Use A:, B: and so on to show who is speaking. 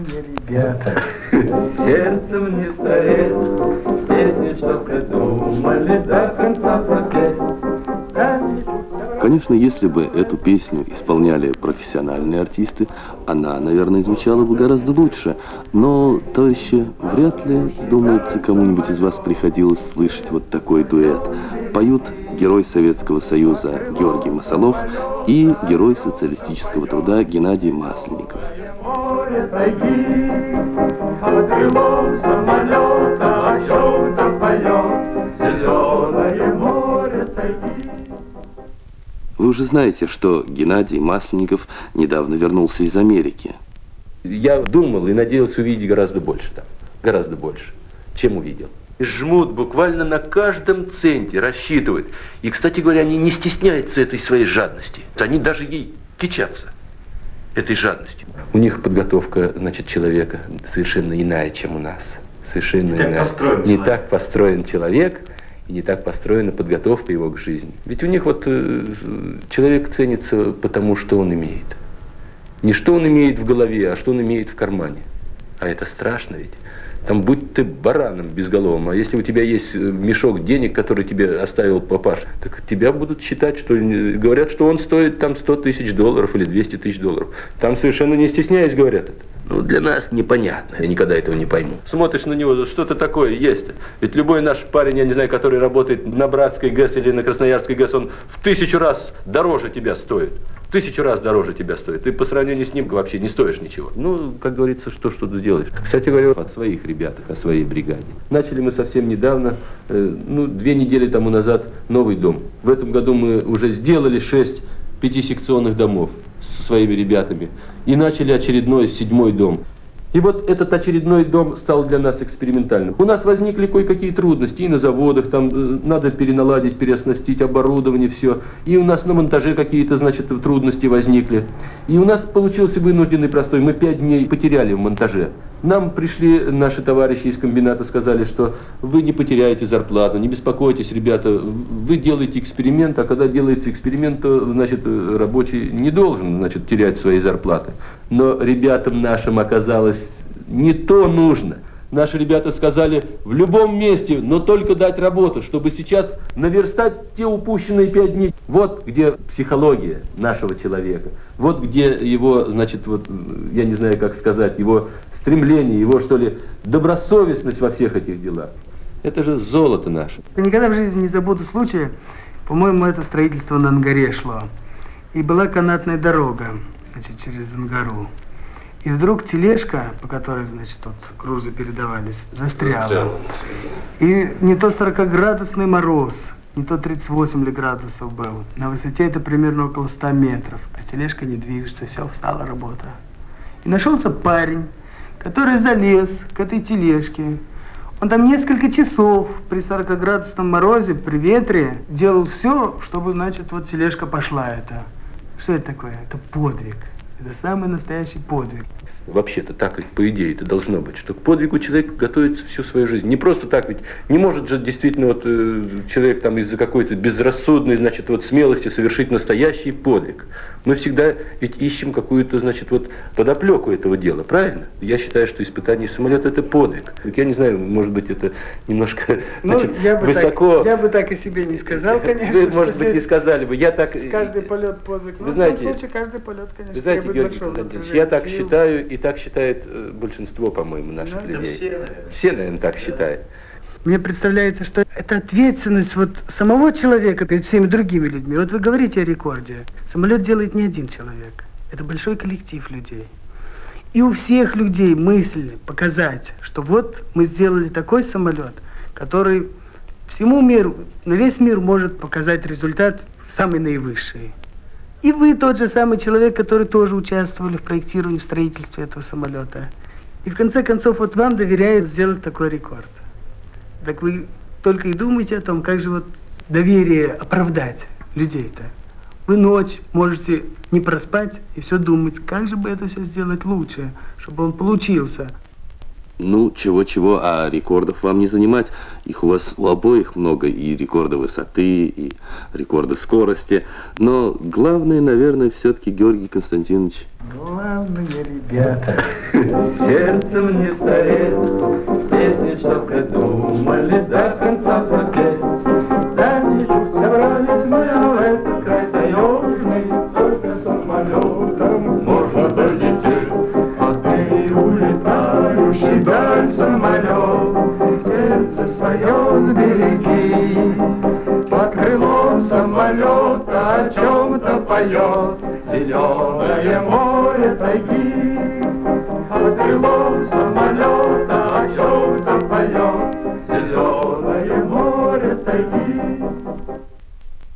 A: ребята, сердцем не стареть, песни, что придумали, до конца пропеть.
B: Конечно, если бы эту песню исполняли профессиональные артисты, она, наверное, звучала бы гораздо лучше. Но, товарищи, вряд ли, думается, кому-нибудь из вас приходилось слышать вот такой дуэт. Поют герой Советского Союза Георгий Масолов и герой социалистического труда Геннадий Масленников. Вы уже знаете, что Геннадий Масленников недавно вернулся из Америки.
C: Я думал и надеялся увидеть гораздо больше там, гораздо больше, чем увидел. Жмут буквально на каждом центе, рассчитывают. И, кстати говоря, они не стесняются этой своей жадности. Они даже ей кичатся, этой жадностью. У них подготовка, значит, человека совершенно иная, чем у нас. Совершенно иная. Не так построен человек. И не так построена подготовка его к жизни. Ведь у них вот человек ценится потому, что он имеет. Не что он имеет в голове, а что он имеет в кармане. А это страшно ведь. Там будь ты бараном безголовым, а если у тебя есть мешок денег, который тебе оставил папаша, так тебя будут считать, что говорят, что он стоит там $100 000 или $200 000. Там совершенно не стесняясь говорят это. Ну, для нас непонятно, я никогда этого не пойму. Смотришь на него, что-то такое есть. Ведь любой наш парень, я не знаю, который работает на Братской ГЭС или на Красноярской ГЭС, он в 1000 раз дороже тебя стоит. 1000 раз дороже тебя стоит. Ты по сравнению с ним вообще не стоишь ничего. Ну, как говорится, что ты сделаешь. Кстати говоря, о своих ребятах, о своей бригаде. Начали мы совсем недавно, 2 недели тому назад, новый дом. В этом году мы уже сделали 6 5-секционных домов со своими ребятами. И начали очередной 7-й дом. И вот этот очередной дом стал для нас экспериментальным. У нас возникли кое-какие трудности и на заводах, там надо переналадить, переоснастить оборудование, все. И у нас на монтаже какие-то, значит, трудности возникли. И у нас получился вынужденный простой. Мы 5 дней потеряли в монтаже. Нам пришли наши товарищи из комбината, сказали, что вы не потеряете зарплату, не беспокойтесь, ребята, вы делаете эксперимент, а когда делается эксперимент, то, значит, рабочий не должен, значит, терять свои зарплаты. Но ребятам нашим оказалось не то нужно. Наши ребята сказали, в любом месте, но только дать работу, чтобы сейчас наверстать те упущенные 5 дней. Вот где психология нашего человека. Вот где его, значит, вот, я не знаю, как сказать, его стремление, его, что ли, добросовестность во всех этих делах. Это же золото наше.
D: Я никогда в жизни не забуду случая, по-моему, это строительство на Ангаре шло. И была канатная дорога, значит, через Ангару. И вдруг тележка, по которой, значит, вот грузы передавались, застряла. И не то 40-градусный мороз, не то 38 градусов был. На высоте это примерно около 100 метров. А тележка не движется, все, встала работа. И нашелся парень, который залез к этой тележке. Он там несколько часов при 40-градусном морозе, при ветре делал все, чтобы, значит, вот тележка пошла это. Что это такое? Это подвиг. Это самый настоящий подвиг.
C: Вообще-то так ведь, по идее, это должно быть, что к подвигу человек готовится всю свою жизнь. Не просто так ведь, не может же действительно вот человек там из-за какой-то безрассудной, значит, вот смелости совершить настоящий подвиг. Мы всегда ведь ищем какую-то, значит, вот подоплеку этого дела, правильно? Я считаю, что испытание самолета – это подвиг. Я не знаю, может быть, это немножко, значит, высоко.
D: Я бы так и себе не сказал, конечно.
C: Вы, может быть, не сказали бы. Я так.
D: Каждый полет подвиг.
C: Вы знаете,
D: в любом случае, каждый полет, конечно,
C: вы знаете,
D: требует
C: Георгий
D: большого
C: Константинович, я так
D: сил.
C: считаю, и так считает большинство, по-моему, наших людей. Все, наверное, так считают.
D: Мне представляется, что это ответственность вот самого человека перед всеми другими людьми. Вот вы говорите о рекорде. Самолет делает не один человек. Это большой коллектив людей. И у всех людей мысль показать, что вот мы сделали такой самолет, который всему миру, на весь мир может показать результат самый наивысший. И вы тот же самый человек, который тоже участвовали в проектировании, в строительстве этого самолета. И в конце концов вот вам доверяют сделать такой рекорд. Так вы только и думаете о том, как же вот доверие оправдать людей-то. Вы ночь можете не проспать и все думать, как же бы это все сделать лучше, чтобы он получился.
B: Ну, чего-чего, а рекордов вам не занимать. Их у вас у обоих много, и рекорды высоты, и рекорды скорости. Но главное, наверное, все-таки Георгий Константинович.
A: Главные ребята, сердцем не стареть, песни, что придумали, до конца пропеть. Да не собрались мы в этот край таежный, только самолетом можно долететь. А ты улетающий даль самолет, сердце свое сбереги. Под крылом самолета о чем-то поет зеленое море тайги.